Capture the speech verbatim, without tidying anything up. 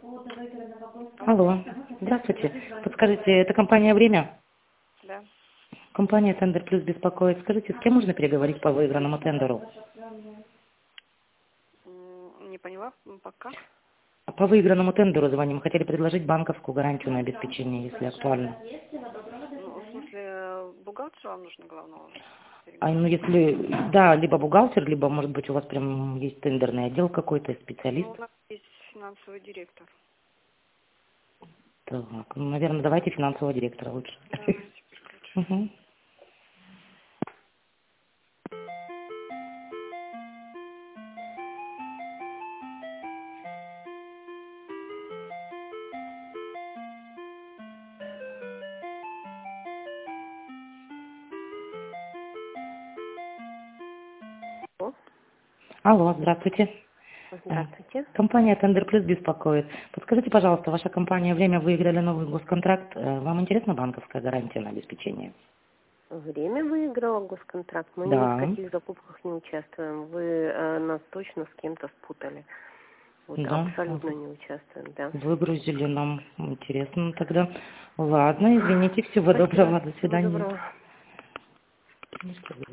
Алло, здравствуйте. Подскажите, это компания «Время»? Да. Компания «Тендер Плюс» беспокоит. Скажите, с кем можно переговорить по выигранному тендеру? М, Не поняла, м, пока. По выигранному тендеру звоним. Хотели предложить банковскую гарантию на обеспечение, если актуально. Ну, в смысле, э, бухгалтеру вам нужно главного А, переговорить? ну, если, да, либо бухгалтер, либо, может быть, у вас прям есть тендерный отдел какой-то, Ну, специалист. у нас есть финансовый директор. Так, ну, наверное, давайте финансового директора лучше. Давайте переключу. Мгм. О, Алло, здравствуйте. Э, здравствуйте. Компания «Тендер Плюс» беспокоит. Подскажите, пожалуйста, ваша компания «Время» выиграли новый госконтракт. Э, Вам интересна банковская гарантия на обеспечение? Время выиграла госконтракт. Мы ни в Да, каких закупках не участвуем. Вы э, нас точно с кем-то спутали. Вот да. абсолютно не участвуем, да. Выгрузили нам. Интересно тогда. Ладно, извините, всего Спасибо. доброго. До Всего свидания. доброго.